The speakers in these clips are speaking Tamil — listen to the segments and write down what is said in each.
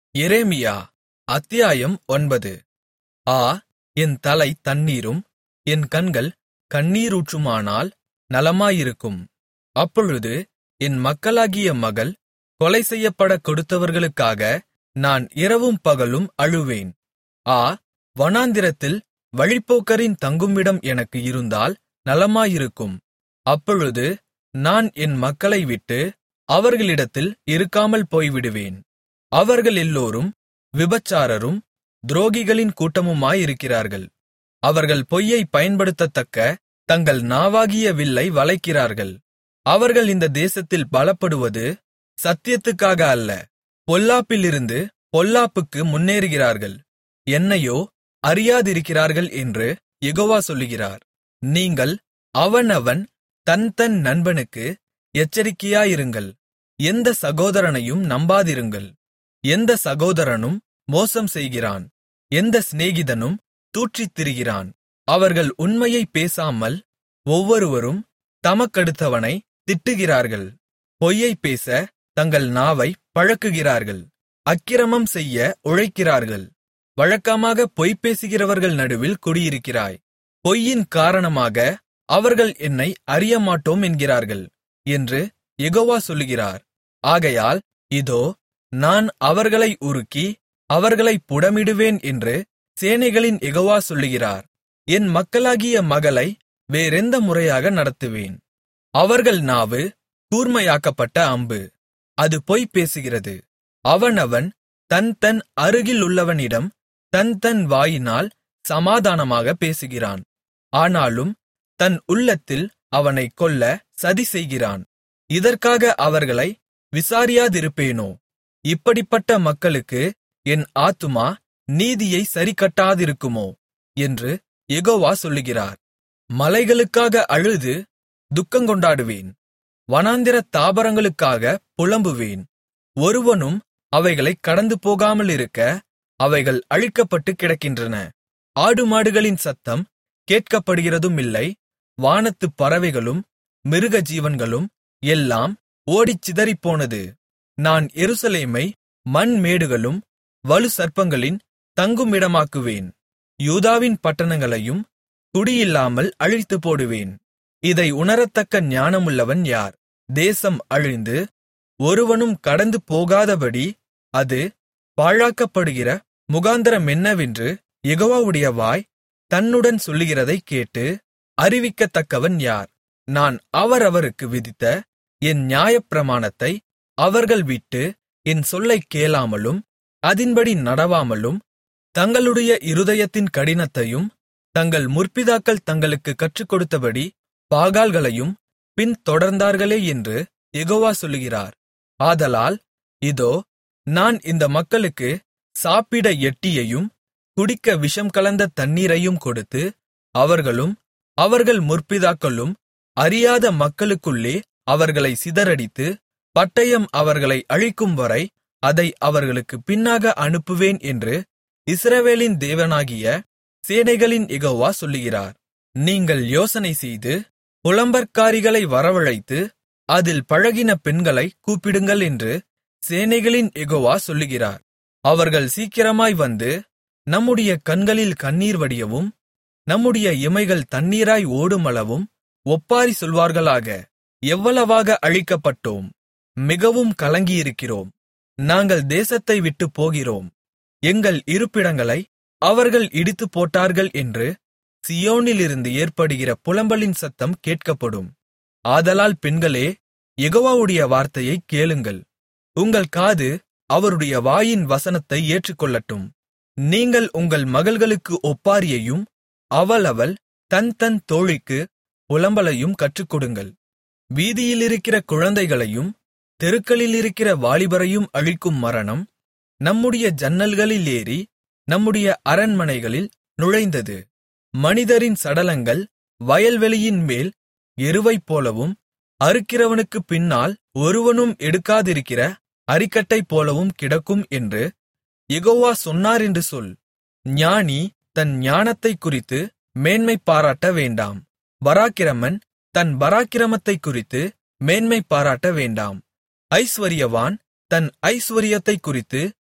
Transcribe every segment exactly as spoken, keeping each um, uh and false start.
எரேமியா அத்தியாயம் ஒன்பது. ஆ, என் தலை தண்ணீரும் என் கண்கள் கண்ணீரூற்றுமானால் நலமாயிருக்கும். அப்பொழுது என் மக்களாகிய மகள் கொலை செய்யப்படக் கொடுத்தவர்களுக்காக நான் இரவும் பகலும் அழுவேன். ஆ, வனாந்திரத்தில் வழிப்போக்கரின் தங்குமிடம் எனக்கு இருந்தால் நலமாயிருக்கும். அப்பொழுது நான் என் மக்களை விட்டு அவர்களிடத்தில் இருக்காமல் போய்விடுவேன். அவர்கள் எல்லோரும் விபசாரரும் துரோகிகளின் கூட்டமுமாயிருக்கிறார்கள். அவர்கள் பொய்யைப் பயன்படுத்தத்தக்க தங்கள் நாவாகிய வில்லை வளைக்கிறார்கள். அவர்கள் இந்த தேசத்தில் பலப்படுவது சத்தியத்துக்காக அல்ல, பொல்லாப்பிலிருந்து பொல்லாப்புக்கு முன்னேறுகிறார்கள். என்னையோ அறியாதிருக்கிறார்கள் என்று யெகோவா சொல்லுகிறார். நீங்கள் அவனவன் தன் தன் நண்பனுக்கு எச்சரிக்கையாயிருங்கள். எந்த சகோதரனையும் நம்பாதிருங்கள். எந்த சகோதரனும் மோசம் செய்கிறான், எந்த சிநேகிதனும் தூற்றித் திரிகிறான். அவர்கள் உண்மையைப் பேசாமல் ஒவ்வொருவரும் தமக்கடுத்தவனை திட்டுகிறார்கள். பொய்யைப் பேச தங்கள் நாவைப் பழக்குகிறார்கள். அக்கிரமம் செய்ய உழைக்கிறார்கள். வழக்கமாக பொய் பேசுகிறவர்கள் நடுவில் குடியிருக்கிறாய். பொய்யின் காரணமாக அவர்கள் என்னை அறியமாட்டோம் என்கிறார்கள் என்று யெகோவா சொல்லுகிறார். ஆகையால் இதோ, நான் அவர்களை உருக்கி அவர்களைப் புடமிடுவேன் என்று சேனைகளின் யெகோவா சொல்லுகிறார். என் மக்களாகிய மகளை வேறெந்த முறையாக நடத்துவேன்? அவர்கள் நாவு கூர்மையாக்கப்பட்ட அம்பு, அது பொய் பேசுகிறது. அவனவன் தன் தன் அருகிலுள்ளவனிடம் தன் தன் வாயினால் சமாதானமாக பேசுகிறான். ஆனாலும் தன் உள்ளத்தில் அவனைக் கொல்ல சதி செய்கிறான். இதற்காக அவர்களை விசாரியாதிருப்பேனோ? இப்படிப்பட்ட மக்களுக்கு என் ஆத்துமா நீதியை சரிக்கட்டாதிருக்குமோ என்று யெகோவா சொல்லுகிறார். மலைகளுக்காக அழுது துக்கங்கொண்டாடுவேன். வனாந்திர தாவரங்களுக்காக புலம்புவேன். ஒருவனும் அவைகளைக் கடந்து போகாமலிருக்க அவைகள் அழிக்கப்பட்டு கிடக்கின்றன. ஆடுமாடுகளின் சத்தம் கேட்கப்படுகிறதுமில்லை. வானத்துப் பறவைகளும் மிருகஜீவன்களும் எல்லாம் ஓடிச் சிதறிப்போனது. நான் எருசலேமை மண்மேடுகளும் வலுசர்ப்பங்களின் தங்குமிடமாக்குவேன். யூதாவின் பட்டணங்களையும் குடியில்லாமல் அழித்துப் போடுவேன். இதை உணரத்தக்க ஞானமுள்ளவன் யார்? தேசம் அழிந்து ஒருவனும் கடந்து போகாதபடி அது பாழாக்கப்படுகிற முகாந்தரமென்னவென்று யெகோவாவுடைய வாய் தன்னுடன் சொல்லுகிறதைக் கேட்டு அறிவிக்கத்தக்கவன் யார்? நான் அவரவருக்கு விதித்த என் நியாயப்பிரமாணத்தை அவர்கள் விட்டு என் சொல்லைக் கேளாமலும் அதின்படி நடவாமலும் தங்களுடைய இருதயத்தின் கடினத்தையும் தங்கள் முற்பிதாக்கள் தங்களுக்குக் கற்றுக்கொடுத்தபடி பாகால்களையும் பின்தொடர்ந்தார்களே என்று யெகோவா சொல்லுகிறார். ஆதலால் இதோ, நான் இந்த மக்களுக்கு சாப்பிட எட்டியையும் குடிக்க விஷம் கலந்த தண்ணீரையும் கொடுத்து அவர்களும் அவர்கள் முற்பிதாக்களும் அறியாத மக்களுக்குள்ளே அவர்களை சிதறடித்து பட்டயம் அவர்களை அழிக்கும்வரை அதை அவர்களுக்குப் பின்னாக அனுப்புவேன் என்று இஸ்ரவேலின் தேவனாகிய சேனைகளின் யெகோவா சொல்லுகிறார். நீங்கள் யோசனை செய்து புலம்பற்காரிகளை வரவழைத்து அதில் பழகின பெண்களைக் கூப்பிடுங்கள் என்று சேனைகளின் யெகோவா சொல்லுகிறார். அவர்கள் சீக்கிரமாய் வந்து நம்முடைய கண்களில் கண்ணீர் வடியவும் நம்முடைய இமைகள் தண்ணீராய் ஓடுமளவும் ஒப்பாரி சொல்வார்களாக. எவ்வளவாக அழிக்கப்பட்டோம், மிகவும் கலங்கியிருக்கிறோம். நாங்கள் தேசத்தை விட்டுப் போகிறோம். எங்கள் இருப்பிடங்களை அவர்கள் இடித்துப் போட்டார்கள் என்று சீயோனிலிருந்து ஏற்படுகிற புலம்பலின் சத்தம் கேட்கப்படும். ஆதலால் பெண்களே, யெகோவாவுடைய வார்த்தையைக் கேளுங்கள். உங்கள் காது அவருடைய வாயின் வசனத்தை ஏற்றுக்கொள்ளட்டும். நீங்கள் உங்கள் மகள்களுக்கு ஒப்பாரியையும் அவளவள் தன் தன் தோழிக்கு புலம்பலையும் கற்றுக்கொடுங்கள். வீதியிலிருக்கிற குழந்தைகளையும் தெருக்களிலிருக்கிற வாலிபரையும் அழிக்கும் மரணம் நம்முடைய ஜன்னல்களில் ஏறி நம்முடைய அரண்மனைகளில் நுழைந்தது. மனிதரின் சடலங்கள் வயல்வெளியின் மேல் எருவைப்போலவும் அறுக்கிறவனுக்குப் பின்னால் ஒருவனும் எடுக்காதிருக்கிற அரிக்கட்டைப் போலவும் கிடக்கும் என்று யெகோவா சொன்னாரென்று சொல். ஞானி தன் ஞானத்தைக் குறித்து மேன்மை பாராட்ட வேண்டாம். பராக்கிரமன் தன் பராக்கிரமத்தைக் குறித்து மேன்மை பாராட்ட வேண்டாம். ஐசுவரியவான் தன் ஐசுவரியத்தைக் குறித்து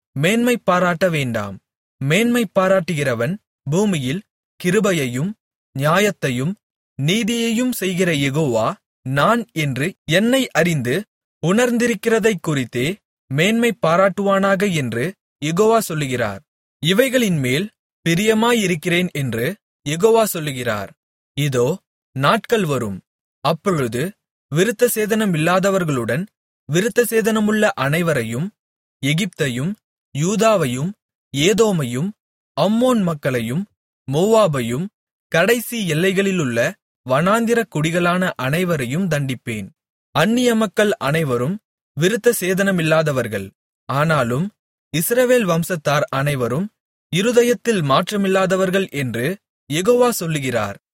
மேன்மை பாராட்ட வேண்டாம். மேன்மை பாராட்டுகிறவன் பூமியில் கிருபையையும் நியாயத்தையும் நீதியையும் செய்கிற யெகோவா நான் என்று என்னை அறிந்து உணர்ந்திருக்கிறதைக் குறித்தே மேன்மை பாராட்டுவானாக என்று யெகோவா சொல்லுகிறார். இவைகளின்மேல் பிரியமாயிருக்கிறேன் என்று யெகோவா சொல்லுகிறார். இதோ நாட்கள் வரும், அப்பொழுது விருத்தசேதனமில்லாதவர்களுடன் விருத்தசேதனமுள்ள அனைவரையும், எகிப்தையும் யூதாவையும் ஏதோமையும் அம்மோன் மக்களையும் மோவாபையும் கடைசி எல்லைகளிலுள்ள வனாந்திரக் குடிகளான அனைவரையும் தண்டிப்பேன். அந்நிய மக்கள் அனைவரும் விருத்தசேதனமில்லாதவர்கள், ஆனாலும் இஸ்ரவேல் வம்சத்தார் அனைவரும் இருதயத்தில் மாற்றமில்லாதவர்கள் என்று யெகோவா சொல்லுகிறார்.